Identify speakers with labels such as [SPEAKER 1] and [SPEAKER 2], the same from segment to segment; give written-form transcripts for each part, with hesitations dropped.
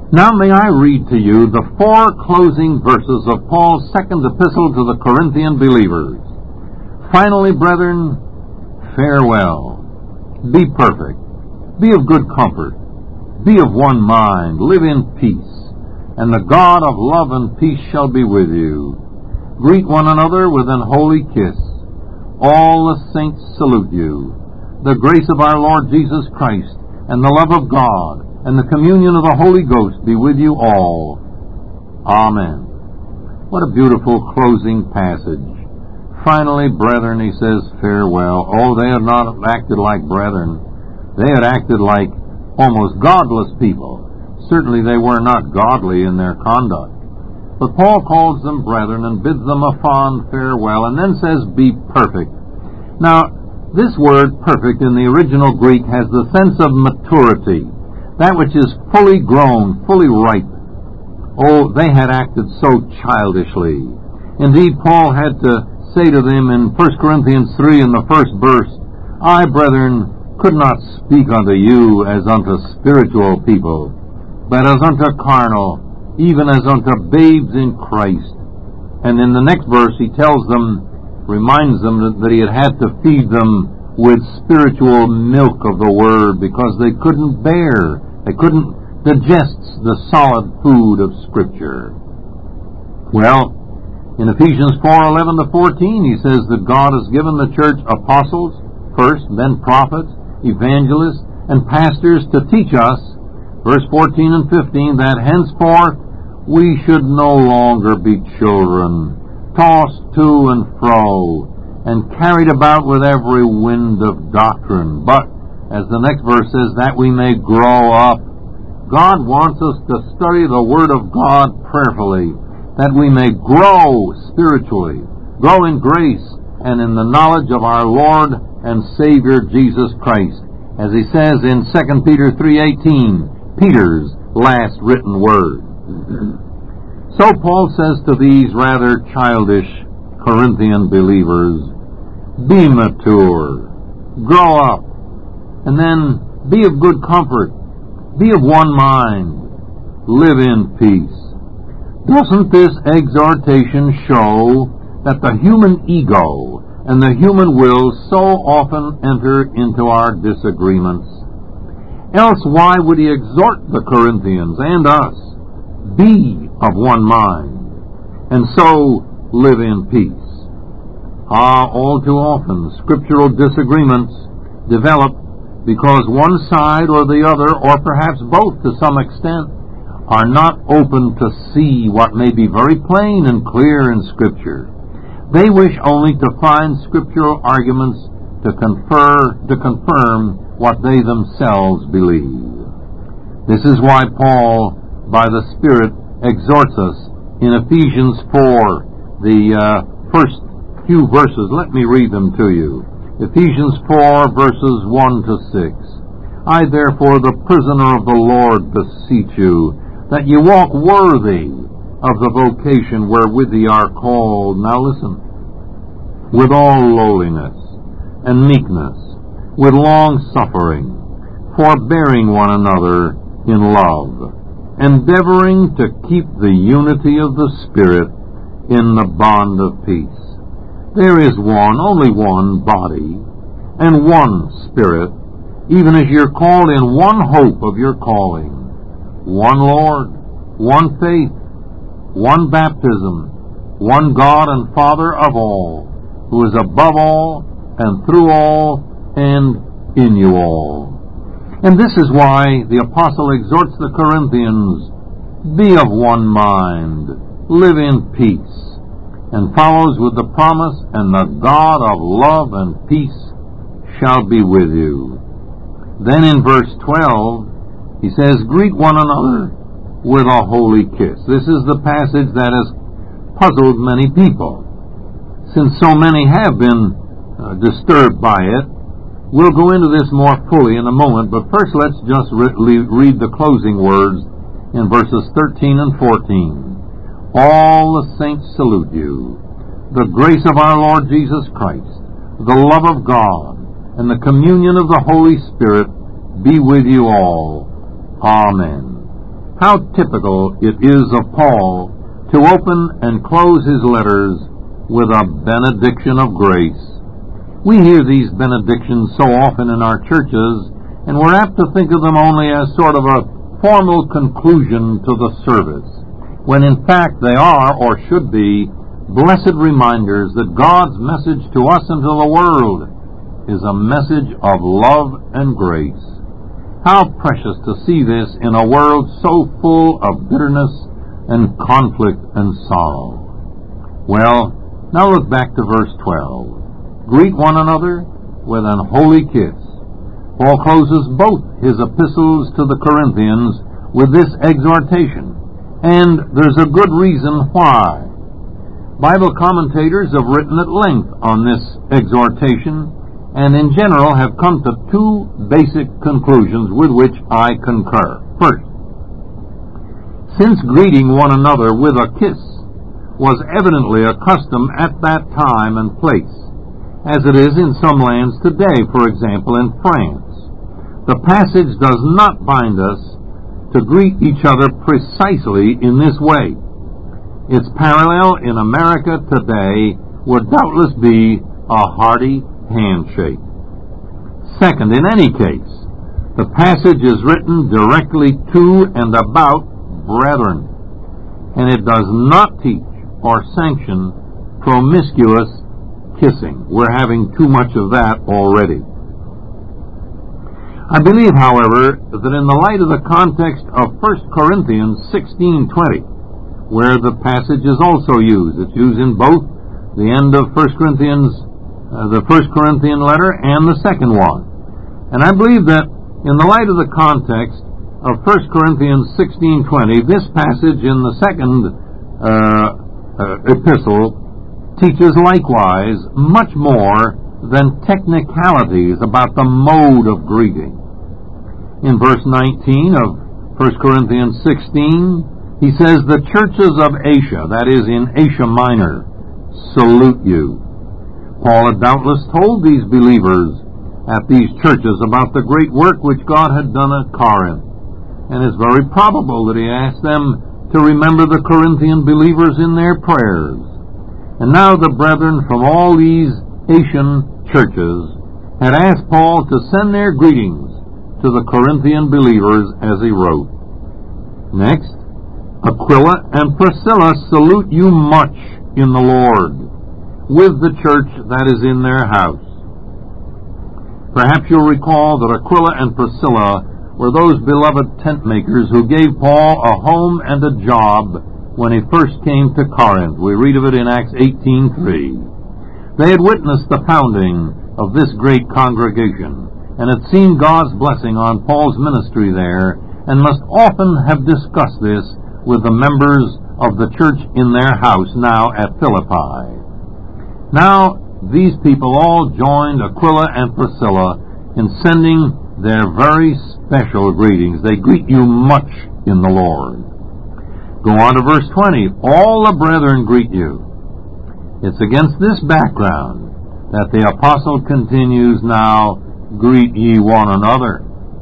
[SPEAKER 1] Now may I read to you the 4 closing verses of Paul's second epistle to the Corinthian believers. Finally, brethren, farewell. Be perfect. Be of good comfort. Be of one mind. Live in peace. And the God of love and peace shall be with you. Greet one another with an holy kiss. All the saints salute you. The grace of our Lord Jesus Christ, and the love of God, and the communion of the Holy Ghost be with you all. Amen. What a beautiful closing passage. Finally, brethren, he says, farewell. Oh, they had not acted like brethren. They had acted like almost godless people. Certainly they were not godly in their conduct. But Paul calls them brethren and bids them a fond farewell, and then says, be perfect. Now, this word perfect in the original Greek has the sense of maturity, that which is fully grown, fully ripe. Oh, they had acted so childishly. Indeed, Paul had to say to them in 1 Corinthians 3 in the first verse, I, brethren, could not speak unto you as unto spiritual people, but as unto carnal, even as unto babes in Christ. And in the next verse he tells them, reminds them that he had to feed them with spiritual milk of the Word because they couldn't digest the solid food of Scripture. Well, in Ephesians 4:11 to 14 he says that God has given the church apostles first, then prophets, evangelists, and pastors to teach us, verse 14 and 15, that henceforth we should no longer be children, tossed to and fro, and carried about with every wind of doctrine. But, as the next verse says, that we may grow up. God wants us to study the Word of God prayerfully, that we may grow spiritually, grow in grace and in the knowledge of our Lord and Savior Jesus Christ, as he says in 2 Peter 3:18, Peter's last written word. So Paul says to these rather childish Corinthian believers, be mature, grow up, and then be of good comfort, be of one mind, live in peace. Doesn't this exhortation show that the human ego and the human will so often enter into our disagreements? Else why would he exhort the Corinthians and us, be of one mind, and so live in peace? All too often scriptural disagreements develop because one side or the other, or perhaps both to some extent, are not open to see what may be very plain and clear in Scripture. They wish only to find scriptural arguments to confirm what they themselves believe. This is why Paul, by the Spirit, exhorts us in Ephesians 4, the first few verses. Let me read them to you. Ephesians 4, verses 1 to 6. I therefore, the prisoner of the Lord, beseech you, that ye walk worthy of the vocation wherewith ye are called. Now listen. With all lowliness and meekness, with long suffering, forbearing one another in love, endeavoring to keep the unity of the Spirit in the bond of peace. There is one, only one body, and one Spirit, even as you're called in one hope of your calling, one Lord, one faith, one baptism, one God and Father of all, who is above all, and through all, and in you all. And this is why the Apostle exhorts the Corinthians, be of one mind, live in peace, and follows with the promise, and the God of love and peace shall be with you. Then in verse 12, he says, greet one another with a holy kiss. This is the passage that has puzzled many people. Since so many have been disturbed by it, we'll go into this more fully in a moment, but first let's just read the closing words in verses 13 and 14. All the saints salute you. The grace of our Lord Jesus Christ, the love of God, and the communion of the Holy Spirit be with you all. Amen. How typical it is of Paul to open and close his letters with a benediction of grace. We hear these benedictions so often in our churches, and we're apt to think of them only as sort of a formal conclusion to the service, when in fact they are, or should be, blessed reminders that God's message to us and to the world is a message of love and grace. How precious to see this in a world so full of bitterness and conflict and sorrow. Well, now look back to verse 12. Greet one another with an holy kiss. Paul closes both his epistles to the Corinthians with this exhortation, and there's a good reason why. Bible commentators have written at length on this exhortation, and in general have come to two basic conclusions with which I concur. First, since greeting one another with a kiss was evidently a custom at that time and place, as it is in some lands today, for example in France, the passage does not bind us to greet each other precisely in this way. Its parallel in America today would doubtless be a hearty handshake. Second, in any case, the passage is written directly to and about brethren, and it does not teach or sanction promiscuous kissing. We're having too much of that already. I believe, however, that in the light of the context of 1 Corinthians 16:20, where the passage is also used, it's used in both the end of 1 Corinthians, the 1 Corinthian letter and the second one. And I believe that in the light of the context of 1 Corinthians 16:20, this passage in the second epistle teaches likewise much more than technicalities about the mode of greeting. In verse 19 of 1 Corinthians 16, he says, "The churches of Asia," that is in Asia Minor, "salute you." Paul had doubtless told these believers at these churches about the great work which God had done at Corinth, and it's very probable that he asked them to remember the Corinthian believers in their prayers. And now the brethren from all these Asian churches had asked Paul to send their greetings to the Corinthian believers as he wrote. Next, Aquila and Priscilla salute you much in the Lord, with the church that is in their house. Perhaps you'll recall that Aquila and Priscilla were those beloved tent makers who gave Paul a home and a job when he first came to Corinth. We read of it in Acts 18:3. They had witnessed the founding of this great congregation and had seen God's blessing on Paul's ministry there, and must often have discussed this with the members of the church in their house now at Philippi. Now, these people all joined Aquila and Priscilla in sending their very special greetings. They greet you much in the Lord. Go on to verse 20. All the brethren greet you. It's against this background that the apostle continues now, greet ye one another.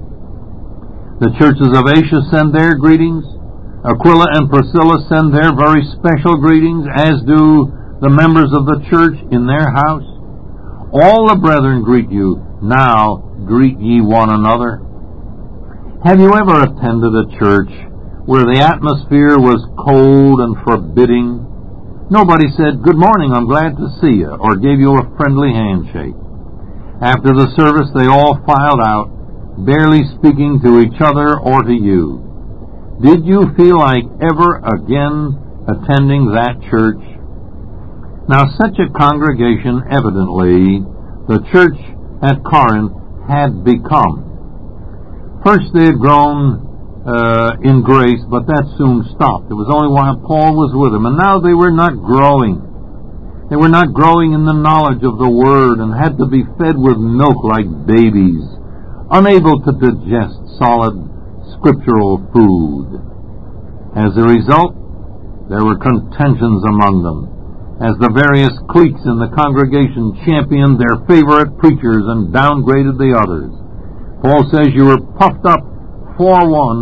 [SPEAKER 1] The churches of Asia send their greetings. Aquila and Priscilla send their very special greetings, as do the members of the church in their house. All the brethren greet you. Now greet ye one another. Have you ever attended a church where the atmosphere was cold and forbidding? Nobody said, "Good morning, I'm glad to see you," or gave you a friendly handshake. After the service, they all filed out, barely speaking to each other or to you. Did you feel like ever again attending that church? Now, such a congregation, evidently, the church at Corinth had become. First, they had grown in grace, but that soon stopped. It was only while Paul was with them, and now they were not growing. They were not growing in the knowledge of the Word and had to be fed with milk like babies, unable to digest solid scriptural food. As a result, there were contentions among them, as the various cliques in the congregation championed their favorite preachers and downgraded the others. Paul says you were puffed up for one,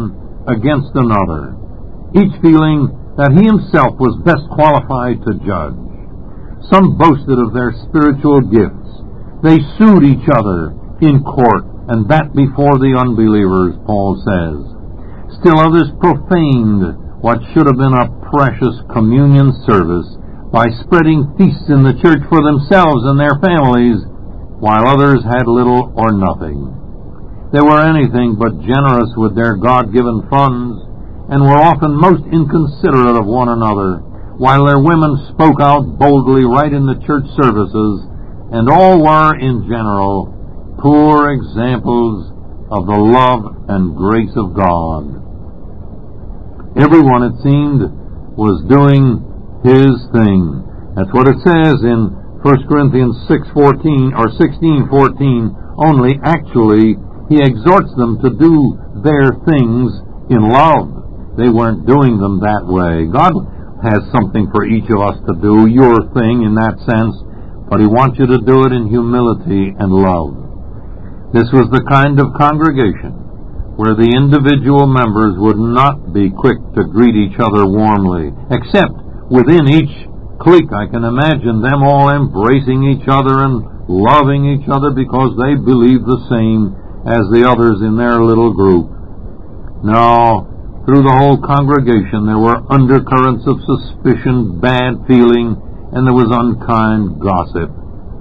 [SPEAKER 1] against another, each feeling that he himself was best qualified to judge. Some boasted of their spiritual gifts. They sued each other in court, and that before the unbelievers, Paul says. Still others profaned what should have been a precious communion service by spreading feasts in the church for themselves and their families, while others had little or nothing. They were anything but generous with their God-given funds, and were often most inconsiderate of one another, while their women spoke out boldly right in the church services, and all were, in general, poor examples of the love and grace of God. Everyone, it seemed, was doing his thing. That's what it says in 1 Corinthians 6:14 or 16:14. Only, actually, he exhorts them to do their things in love. They weren't doing them that way. God has something for each of us to do, your thing in that sense, but he wants you to do it in humility and love. This was the kind of congregation where the individual members would not be quick to greet each other warmly, except within each clique. I can imagine them all embracing each other and loving each other because they believed the same as the others in their little group. No, through the whole congregation there were undercurrents of suspicion, bad feeling, and there was unkind gossip.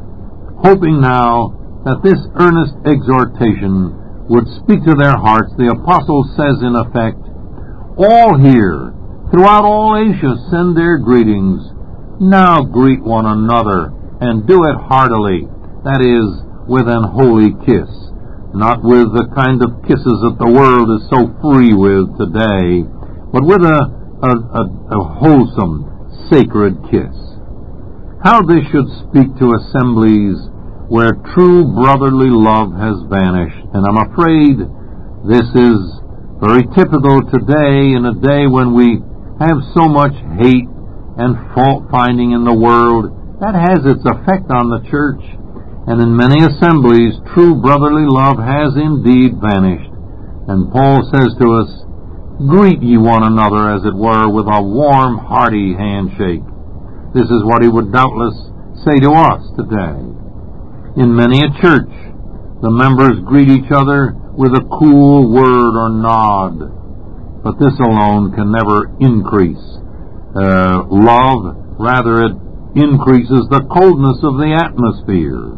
[SPEAKER 1] Hoping now that this earnest exhortation would speak to their hearts, the apostle says in effect, all here, throughout all Asia, send their greetings. Now greet one another, and do it heartily, that is, with an holy kiss, not with the kind of kisses that the world is so free with today, but with a wholesome, sacred kiss. How this should speak to assemblies where true brotherly love has vanished. And I'm afraid this is very typical today, in a day when we have so much hate and fault-finding in the world. That has its effect on the church. And in many assemblies, true brotherly love has indeed vanished. And Paul says to us, greet ye one another, as it were, with a warm, hearty handshake. This is what he would doubtless say to us today. In many a church, the members greet each other with a cool word or nod, but this alone can never increase love. Rather, it increases the coldness of the atmosphere.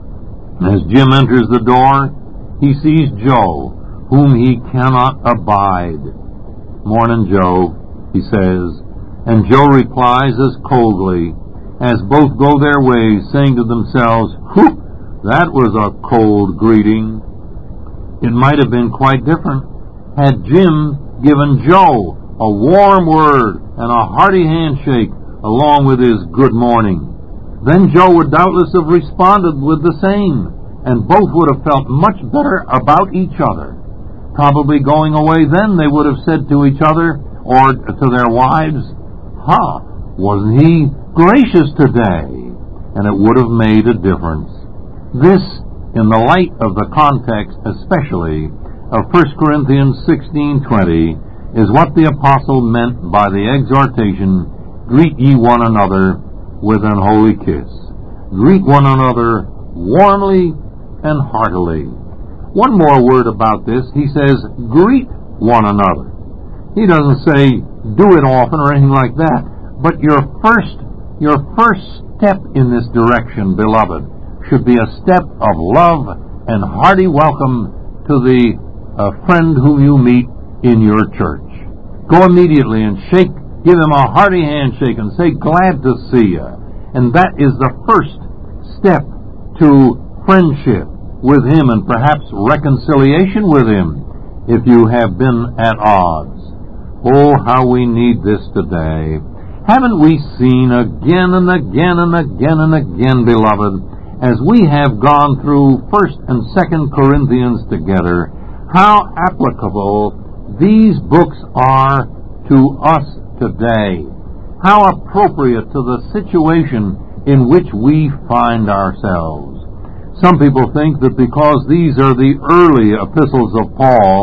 [SPEAKER 1] As Jim enters the door, he sees Joe, whom he cannot abide. "Morning, Joe," he says, and Joe replies as coldly, as both go their ways, saying to themselves, "Whew! That was a cold greeting." It might have been quite different had Jim given Joe a warm word and a hearty handshake along with his good morning. Then Joe would doubtless have responded with the same, and both would have felt much better about each other. Probably going away then, they would have said to each other or to their wives, wasn't he gracious today? And it would have made a difference. This, in the light of the context especially of 1 Corinthians 16:20, is what the apostle meant by the exhortation, greet ye one another with an holy kiss. Greet one another warmly and heartily. One more word about this. He says, greet one another. He doesn't say, do it often or anything like that. But your first step in this direction, beloved, should be a step of love and hearty welcome to the friend whom you meet in your church. Go immediately and give him a hearty handshake and say, glad to see you. And that is the first step to friendship with him and perhaps reconciliation with him if you have been at odds. Oh, how we need this today. Haven't we seen again and again and again and again, beloved, as we have gone through 1 and 2 Corinthians together, how applicable these books are to us today? How appropriate to the situation in which we find ourselves. Some people think that because these are the early epistles of Paul,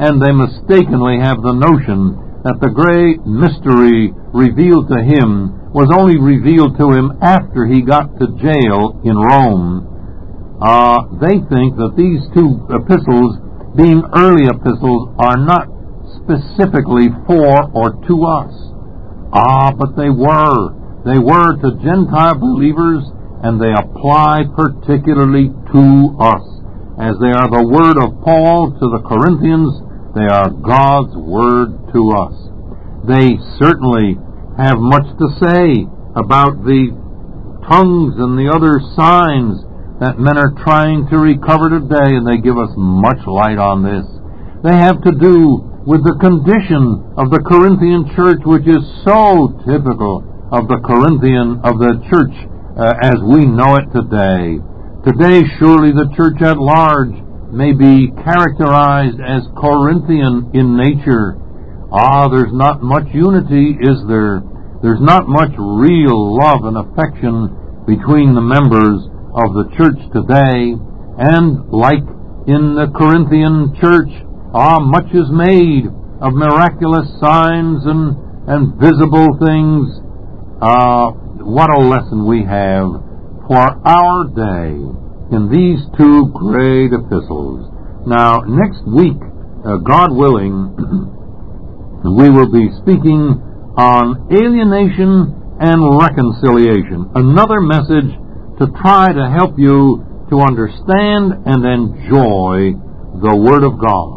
[SPEAKER 1] and they mistakenly have the notion that the great mystery revealed to him was only revealed to him after he got to jail in Rome. They think that these two epistles, being early epistles, are not specifically for or to us. But they were. They were to Gentile believers, and they apply particularly to us. As they are the word of Paul to the Corinthians, they are God's word to us. They certainly have much to say about the tongues and the other signs that men are trying to recover today, and they give us much light on this. They have to do with the condition of the Corinthian church, which is so typical of the church as we know it today. Today, surely the church at large may be characterized as Corinthian in nature. There's not much unity, is there? There's not much real love and affection between the members of the church today. And like in the Corinthian church, much is made of miraculous signs and visible things. What a lesson we have for our day in these two great epistles. Now, next week, God willing, we will be speaking on alienation and reconciliation. Another message to try to help you to understand and enjoy the Word of God.